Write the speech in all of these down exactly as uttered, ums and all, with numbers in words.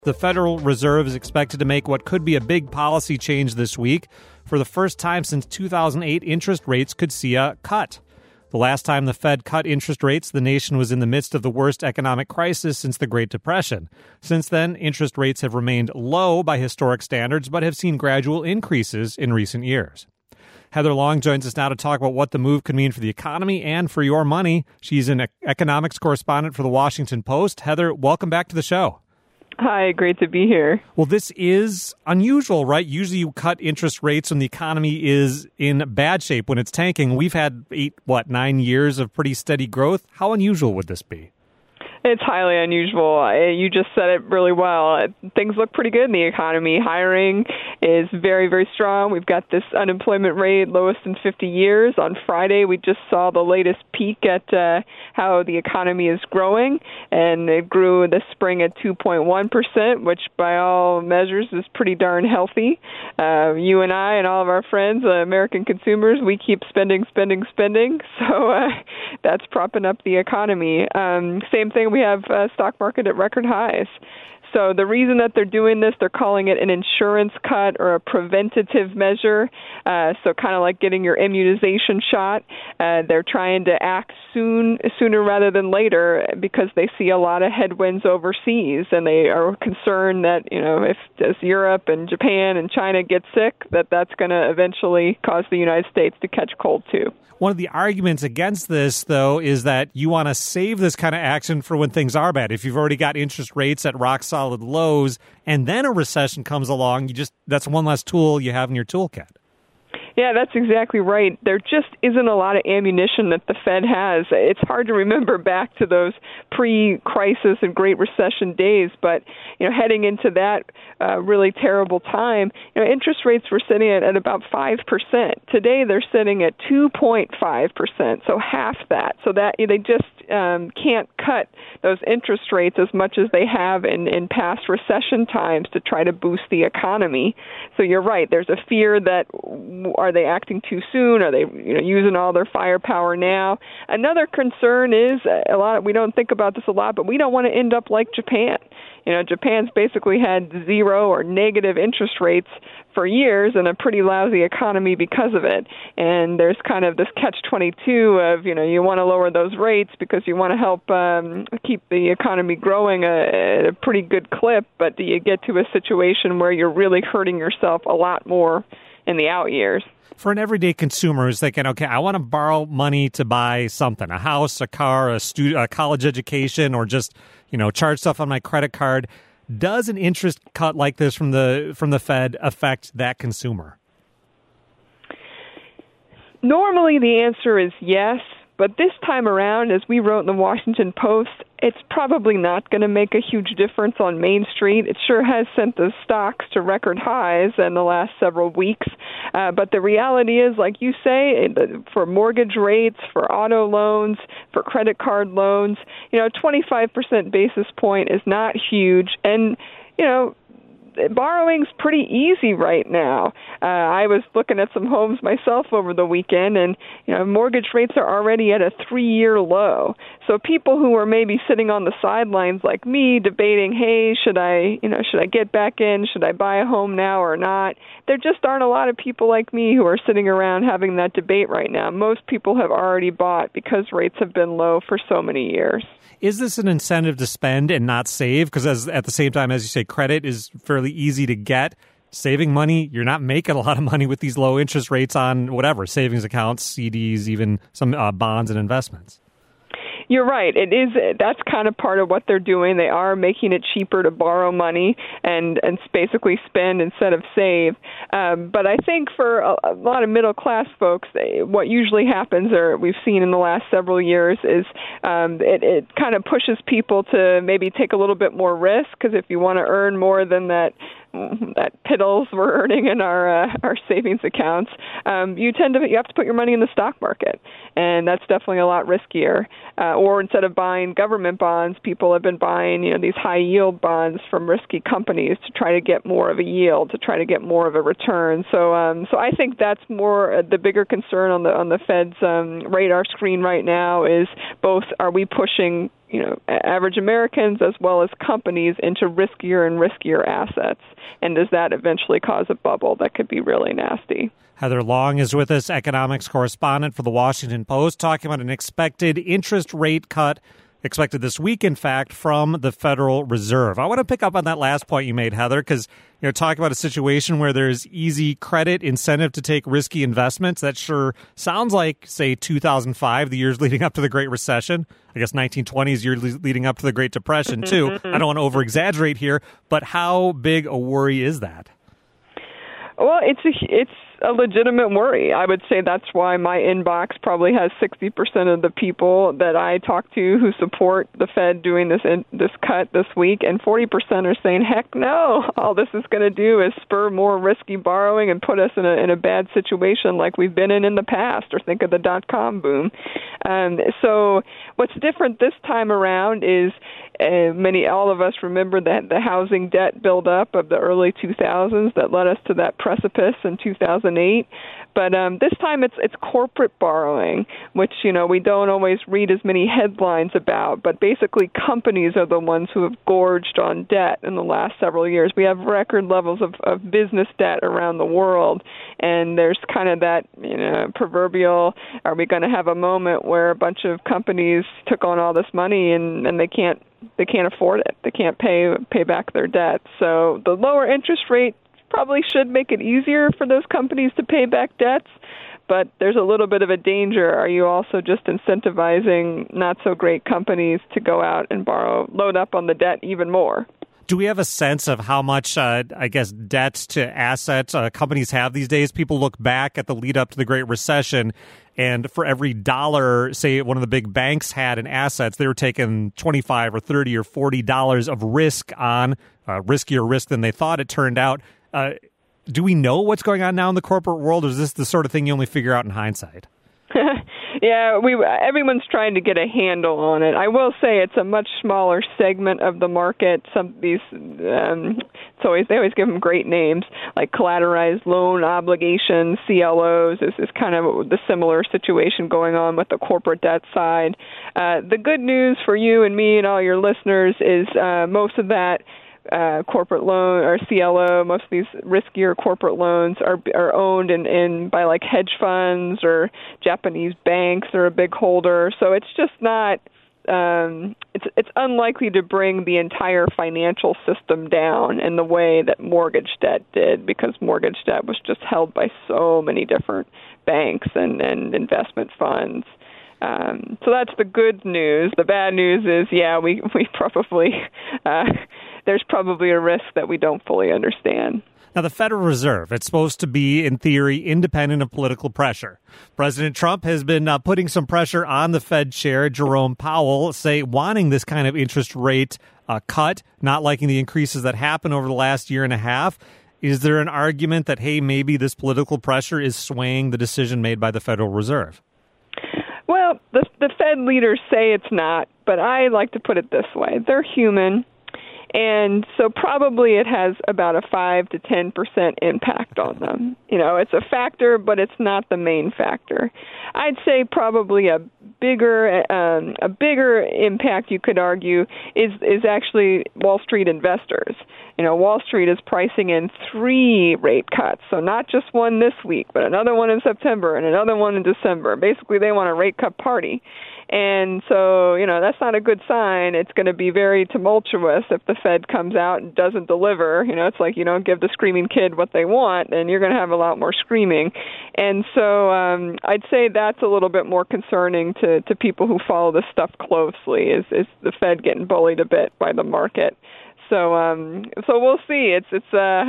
The Federal Reserve is expected to make what could be a big policy change this week. For the first time since two thousand eight, interest rates could see a cut. The last time the Fed cut interest rates, the nation was in the midst of the worst economic crisis since the Great Depression. Since then, interest rates have remained low by historic standards, but have seen gradual increases in recent years. Heather Long joins us now to talk about what the move could mean for the economy and for your money. She's an economics correspondent for the Washington Post. Heather, welcome back to the show. Hi, great to be here. Well, this is unusual, right? Usually you cut interest rates when the economy is in bad shape, when it's tanking. We've had eight, what, nine years of pretty steady growth. How unusual would this be? It's highly unusual. You just said it really well. Things look pretty good in the economy. Hiring is very, very strong. We've got this unemployment rate lowest in fifty years. On Friday, we just saw the latest peek at uh, how the economy is growing, and it grew this spring at two point one percent, which by all measures is pretty darn healthy. Uh, you and I and all of our friends, uh, American consumers, we keep spending, spending, spending. So uh, that's propping up the economy. Um, same thing. We have a stock market at record highs. So the reason that they're doing this, they're calling it an insurance cut or a preventative measure. Uh, so kind of like getting your immunization shot. Uh, they're trying to act soon, sooner rather than later, because they see a lot of headwinds overseas, and they are concerned that, you know, if as Europe and Japan and China get sick, that that's going to eventually cause the United States to catch cold too. One of the arguments against this, though, is that you want to save this kind of action for when things are bad. If you've already got interest rates at rock solid lows and then a recession comes along, you just that's one less tool you have in your toolkit. Yeah, that's exactly right. There just isn't a lot of ammunition that the Fed has. It's hard to remember back to those pre-crisis and Great Recession days, but you know, heading into that uh, really terrible time, you know, interest rates were sitting at, at about five percent. Today, they're sitting at two point five percent, so half that. So that they just um, can't cut those interest rates as much as they have in, in past recession times to try to boost the economy. So you're right. There's a fear that are they acting too soon? Are they, you know, using all their firepower now? Another concern is a lot. We don't think about this a lot, but we don't want to end up like Japan. You know, Japan's basically had zero or negative interest rates for years and a pretty lousy economy because of it. And there's kind of this catch twenty-two of, you know, you want to lower those rates because you want to help um, keep the economy growing at a pretty good clip, but do you get to a situation where you're really hurting yourself a lot more in the out years? For an everyday consumer who's thinking, okay, I want to borrow money to buy something, a house, a car, a, stu- a college education, or just, you know, charge stuff on my credit card, does an interest cut like this from the from the Fed affect that consumer? Normally the answer is yes. But this time around, as we wrote in the Washington Post, it's probably not going to make a huge difference on Main Street. It sure has sent the stocks to record highs in the last several weeks. Uh, but the reality is, like you say, for mortgage rates, for auto loans, for credit card loans, you know, twenty-five percent basis point is not huge. And, you know, borrowing's pretty easy right now. Uh, I was looking at some homes myself over the weekend, and you know, mortgage rates are already at a three-year low. So people who are maybe sitting on the sidelines like me, debating, hey, should I, you know, should I get back in? Should I buy a home now or not? There just aren't a lot of people like me who are sitting around having that debate right now. Most people have already bought because rates have been low for so many years. Is this an incentive to spend and not save? Because as, at the same time, as you say, credit is fairly easy to get. Saving money, you're not making a lot of money with these low interest rates on whatever, savings accounts, C Ds, even some uh, bonds and investments. You're right. It is. That's kind of part of what they're doing. They are making it cheaper to borrow money and, and basically spend instead of save. Um, but I think for a, a lot of middle class folks, they, what usually happens, or we've seen in the last several years, is um, it, it kind of pushes people to maybe take a little bit more risk, because if you want to earn more than that that piddles we're earning in our uh, our savings accounts, um, you tend to you have to put your money in the stock market, and that's definitely a lot riskier. Uh, or instead of buying government bonds, people have been buying you know these high yield bonds from risky companies to try to get more of a yield, to try to get more of a return. So um, so I think that's more uh, the bigger concern on the on the Fed's um, radar screen right now is both: are we pushing you know, average Americans as well as companies into riskier and riskier assets. And does that eventually cause a bubble that could be really nasty? Heather Long is with us, economics correspondent for The Washington Post, talking about an expected interest rate cut expected this week, in fact, from the Federal Reserve. I want to pick up on that last point you made, Heather, because you know, talking about a situation where there's easy credit incentive to take risky investments. That sure sounds like, say, two thousand five, the years leading up to the Great Recession. I guess nineteen twenties, years leading up to the Great Depression, too. I don't want to over-exaggerate here, but how big a worry is that? Well, it's a, it's a legitimate worry. I would say that's why my inbox probably has sixty percent of the people that I talk to who support the Fed doing this in, this cut this week, and forty percent are saying, heck no, all this is going to do is spur more risky borrowing and put us in a, in a bad situation like we've been in in the past, or think of the dot-com boom. Um, so what's different this time around is uh, many, all of us remember that the housing debt buildup of the early two thousands that led us to that precipice in two thousand eight. But um, this time it's it's corporate borrowing, which, you know, we don't always read as many headlines about. But basically, companies are the ones who have gorged on debt in the last several years. We have record levels of, of business debt around the world. And there's kind of that, you know, proverbial, are we going to have a moment where a bunch of companies took on all this money and, and they can't they can't afford it. They can't pay pay back their debt. So the lower interest rate probably should make it easier for those companies to pay back debts, but there's a little bit of a danger. Are you also just incentivizing not-so-great companies to go out and borrow, load up on the debt even more? Do we have a sense of how much, uh, I guess, debt to assets uh, companies have these days? People look back at the lead up to the Great Recession, and for every dollar, say, one of the big banks had in assets, they were taking twenty-five or thirty or forty dollars of risk on, uh, riskier risk than they thought it turned out. Uh, do we know what's going on now in the corporate world, or is this the sort of thing you only figure out in hindsight? Yeah, we everyone's trying to get a handle on it. I will say it's a much smaller segment of the market. Some these, um, it's always they always give them great names like collateralized loan obligations, C L Os. This is kind of the similar situation going on with the corporate debt side. Uh, the good news for you and me and all your listeners is uh, most of that. Uh, corporate loan or C L O, most of these riskier corporate loans are are owned in, in by like hedge funds or Japanese banks are a big holder. So it's just not um, it's it's unlikely to bring the entire financial system down in the way that mortgage debt did, because mortgage debt was just held by so many different banks and, and investment funds. Um, so that's the good news. The bad news is, yeah, we we probably uh, there's probably a risk that we don't fully understand. Now, the Federal Reserve, it's supposed to be, in theory, independent of political pressure. President Trump has been uh, putting some pressure on the Fed chair, Jerome Powell, say wanting this kind of interest rate uh, cut, not liking the increases that happened over the last year and a half. Is there an argument that, hey, maybe this political pressure is swaying the decision made by the Federal Reserve? Well, the, the Fed leaders say it's not, but I like to put it this way. They're human, and so probably it has about a five to ten percent impact on them. You know, it's a factor, but it's not the main factor. I'd say probably a bigger um, a bigger impact, you could argue, is is actually Wall Street investors. You know, Wall Street is pricing in three rate cuts, so not just one this week, but another one in September and another one in December. Basically, they want a rate cut party. And so, you know, that's not a good sign. It's going to be very tumultuous if the Fed comes out and doesn't deliver. You know, it's like you don't give the screaming kid what they want, and you're going to have a lot more screaming. And so um, I'd say that's a little bit more concerning to, to people who follow this stuff closely, is, is the Fed getting bullied a bit by the market. So um, so we'll see. It's it's uh,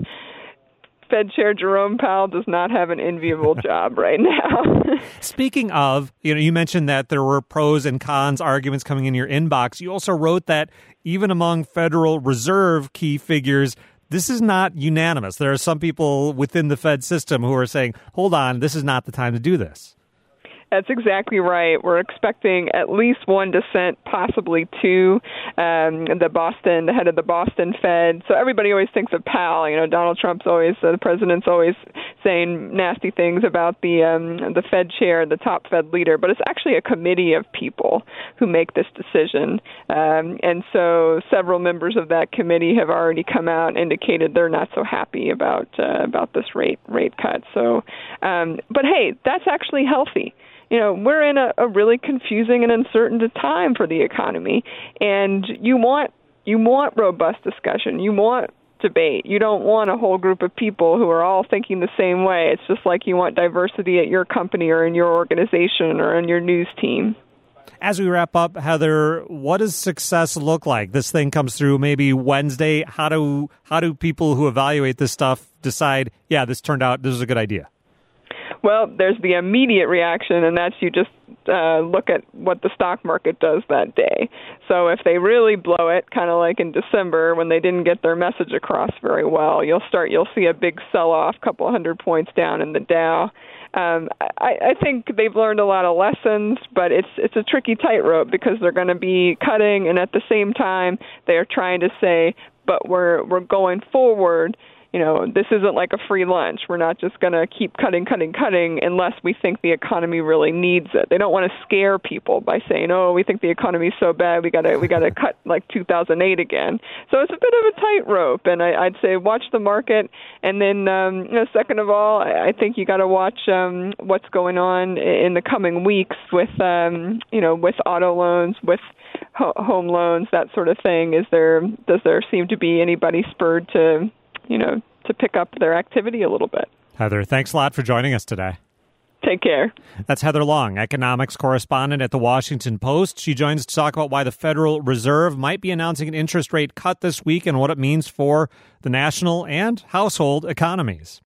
Fed Chair Jerome Powell does not have an enviable job right now. Speaking of, you know, you mentioned that there were pros and cons arguments coming in your inbox. You also wrote that even among Federal Reserve key figures, this is not unanimous. There are some people within the Fed system who are saying, hold on, this is not the time to do this. That's exactly right. We're expecting at least one dissent, possibly two. Um, the Boston, the head of the Boston Fed. So everybody always thinks of Powell. You know, Donald Trump's always, uh, the president's always saying nasty things about the um, the Fed chair, the top Fed leader, but it's actually a committee of people who make this decision. Um, and so several members of that committee have already come out and indicated they're not so happy about uh, about this rate rate cut. So, um, but hey, that's actually healthy. You know, we're in a, a really confusing and uncertain time for the economy, and you want you want robust discussion. You want debate. You don't want a whole group of people who are all thinking the same way. It's just like you want diversity at your company or in your organization or in your news team. As we wrap up, Heather, what does success look like? This thing comes through maybe Wednesday. How do how do people who evaluate this stuff decide, yeah, this turned out, this is a good idea? Well, there's the immediate reaction, and that's you just uh, look at what the stock market does that day. So if they really blow it, kind of like in December when they didn't get their message across very well, you'll start you'll see a big sell-off, couple hundred points down in the Dow. Um, I, I think they've learned a lot of lessons, but it's it's a tricky tightrope because they're going to be cutting, and at the same time they are trying to say, but we're we're going forward. You know, this isn't like a free lunch. We're not just going to keep cutting, cutting, cutting unless we think the economy really needs it. They don't want to scare people by saying, "Oh, we think the economy is so bad, we got to we got to cut like two thousand eight again." So it's a bit of a tightrope, and I, I'd say watch the market, and then um, you know, second of all, I, I think you got to watch um, what's going on in the coming weeks with um, you know with auto loans, with ho- home loans, that sort of thing. Is there does there seem to be anybody spurred to you know, to pick up their activity a little bit. Heather, thanks a lot for joining us today. Take care. That's Heather Long, economics correspondent at The Washington Post. She joins us to talk about why the Federal Reserve might be announcing an interest rate cut this week and what it means for the national and household economies.